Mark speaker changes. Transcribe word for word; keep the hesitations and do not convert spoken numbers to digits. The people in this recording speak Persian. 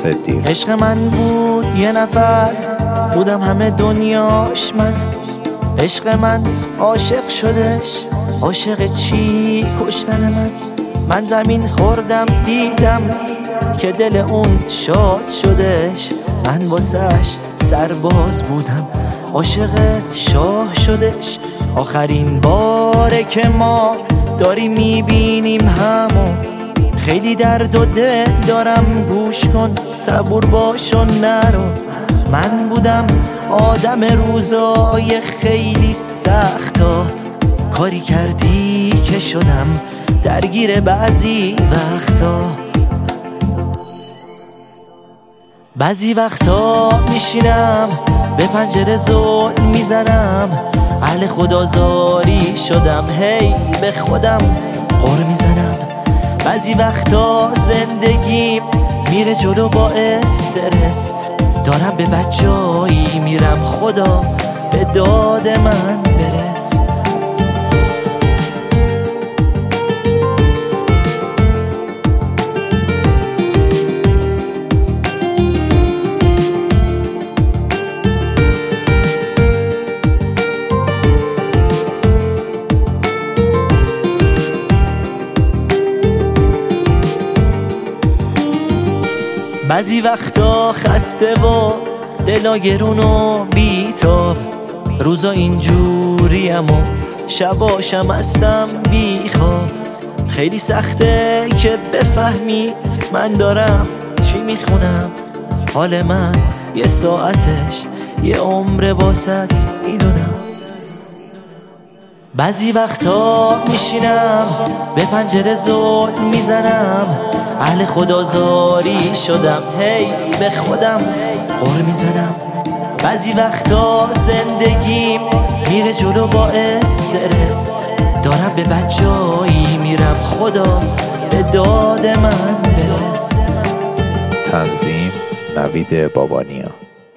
Speaker 1: صدیق.
Speaker 2: عشق من بود یه نفر، بودم همه دنیاش من. عشق من عاشق شدش، عاشق چی کشتن من. من زمین خوردم دیدم که دل اون شاد شدش. من واسش سرباز بودم، عاشق شاه شدش. آخرین باره که ما داریم میبینیم همو، خیلی درد و دل دارم، گوش کن صبور باش و نرو. من بودم آدم روزای خیلی سختا، کاری کردی که شدم درگیر بعضی وقتا. بعضی وقتا میشینم به پنجره زل میزنم، اهل خدازاری شدم، هی به خودم غر میزنم. بعضی وقتا زندگیم میره جلو با استرس، دارم به بجایی میرم، خدا به داد من برس. بعضی وقتا خسته و دلا گرون و بیتاب، روزا اینجوریم و شباشم هستم بیخواب. خیلی سخته که بفهمی من دارم چی میخونم، حال من یه ساعتش یه عمر واسط میدونم. بعضی وقتا میشینم به پنجره زل میزنم، اهل خدازاری شدم، هی به خودم غر میزنم. بعضی وقتا زندگیم میره جلو با استرس، دارم به بجایی میرم، خدا به داد من برس.
Speaker 1: تنظیم نوید بابانیا.